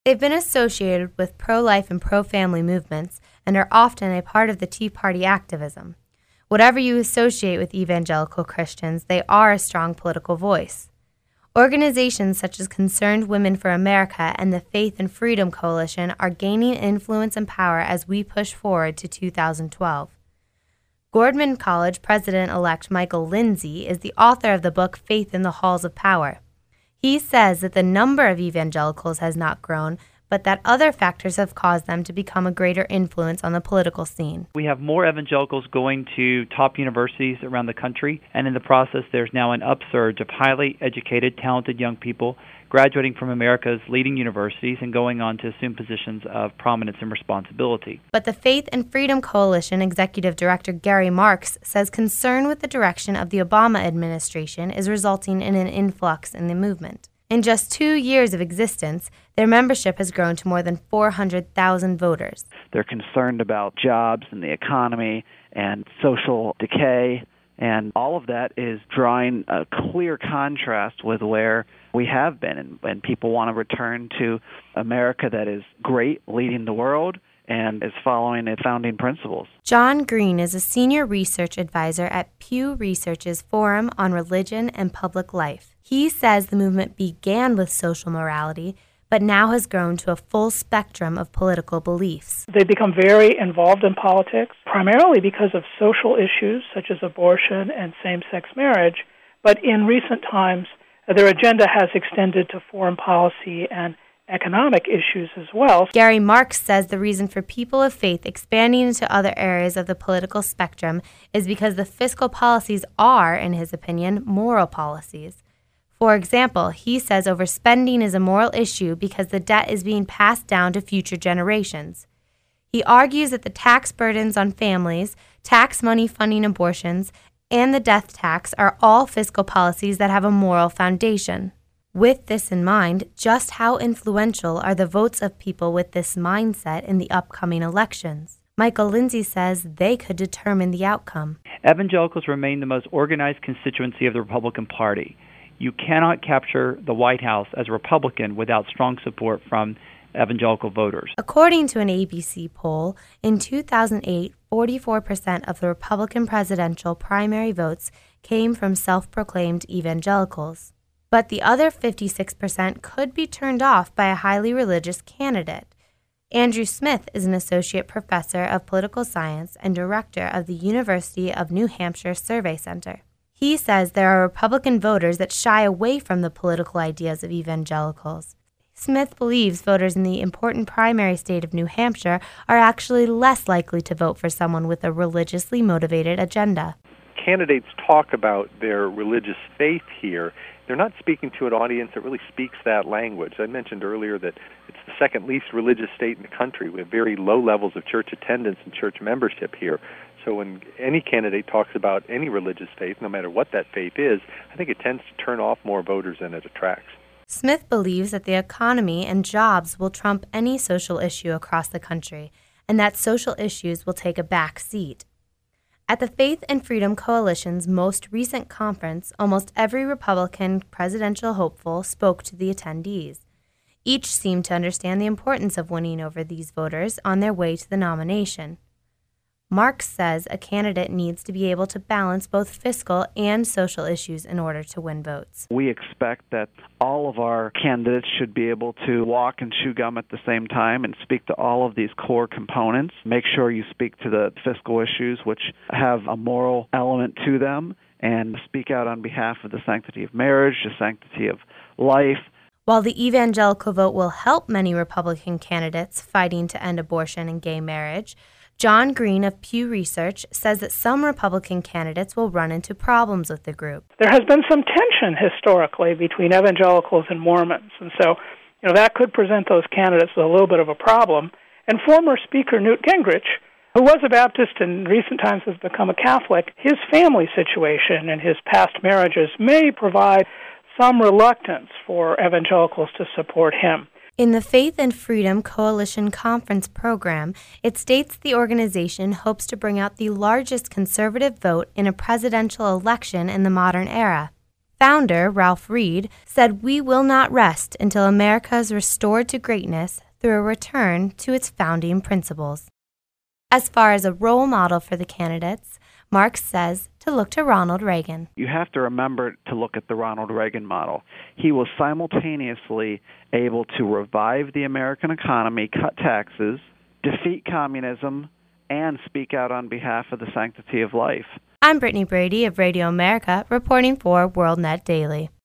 They've been associated with pro-life and pro-family movements and are often a part of the Tea Party activism. Whatever you associate with evangelical Christians, they are a strong political voice. Organizations such as Concerned Women for America and the Faith and Freedom Coalition are gaining influence and power as we push forward to 2012. Gordman College President-elect Michael Lindsay is the author of the book Faith in the Halls of Power. He says that the number of evangelicals has not grown, but that other factors have caused them to become a greater influence on the political scene. We have more evangelicals going to top universities around the country, and in the process there's now an upsurge of highly educated, talented young people graduating from America's leading universities and going on to assume positions of prominence and responsibility. But the Faith and Freedom Coalition Executive Director Gary Marks says concern with the direction of the Obama administration is resulting in an influx in the movement. In just 2 years of existence, their membership has grown to more than 400,000 voters. They're concerned about jobs and the economy and social decay, and all of that is drawing a clear contrast with where we have been, and people want to return to America that is great, leading the world, and is following its founding principles. John Green is a senior research advisor at Pew Research's Forum on Religion and Public Life. He says the movement began with social morality, but now has grown to a full spectrum of political beliefs. They become very involved in politics, primarily because of social issues such as abortion and same-sex marriage, but in recent times, their agenda has extended to foreign policy and economic issues as well. Gary Marks says the reason for people of faith expanding into other areas of the political spectrum is because the fiscal policies are, in his opinion, moral policies. For example, he says overspending is a moral issue because the debt is being passed down to future generations. He argues that the tax burdens on families, tax money funding abortions, and the death tax are all fiscal policies that have a moral foundation. With this in mind, just how influential are the votes of people with this mindset in the upcoming elections? Michael Lindsay says they could determine the outcome. Evangelicals remain the most organized constituency of the Republican Party. You cannot capture the White House as a Republican without strong support from evangelical voters. According to an ABC poll, in 2008, 44% of the Republican presidential primary votes came from self-proclaimed evangelicals. But the other 56% could be turned off by a highly religious candidate. Andrew Smith is an associate professor of political science and director of the University of New Hampshire Survey Center. He says there are Republican voters that shy away from the political ideas of evangelicals. Smith believes voters in the important primary state of New Hampshire are actually less likely to vote for someone with a religiously motivated agenda. Candidates talk about their religious faith here. They're not speaking to an audience that really speaks that language. I mentioned earlier that it's the second least religious state in the country. We have very low levels of church attendance and church membership here. So when any candidate talks about any religious faith, no matter what that faith is, I think it tends to turn off more voters than it attracts. Smith believes that the economy and jobs will trump any social issue across the country, and that social issues will take a back seat. At the Faith and Freedom Coalition's most recent conference, almost every Republican presidential hopeful spoke to the attendees. Each seemed to understand the importance of winning over these voters on their way to the nomination. Marks says a candidate needs to be able to balance both fiscal and social issues in order to win votes. We expect that all of our candidates should be able to walk and chew gum at the same time and speak to all of these core components. Make sure you speak to the fiscal issues, which have a moral element to them, and speak out on behalf of the sanctity of marriage, the sanctity of life. While the evangelical vote will help many Republican candidates fighting to end abortion and gay marriage, John Green of Pew Research says that some Republican candidates will run into problems with the group. There has been some tension historically between evangelicals and Mormons, and so that could present those candidates with a little bit of a problem. And former Speaker Newt Gingrich, who was a Baptist and in recent times has become a Catholic, his family situation and his past marriages may provide some reluctance for evangelicals to support him. In the Faith and Freedom Coalition Conference program, it states the organization hopes to bring out the largest conservative vote in a presidential election in the modern era. Founder Ralph Reed said, "We will not rest until America is restored to greatness through a return to its founding principles." As far as a role model for the candidates, Marx says to look to Ronald Reagan. You have to remember to look at the Ronald Reagan model. He was simultaneously able to revive the American economy, cut taxes, defeat communism, and speak out on behalf of the sanctity of life. I'm Brittany Brady of Radio America, reporting for WorldNet Daily.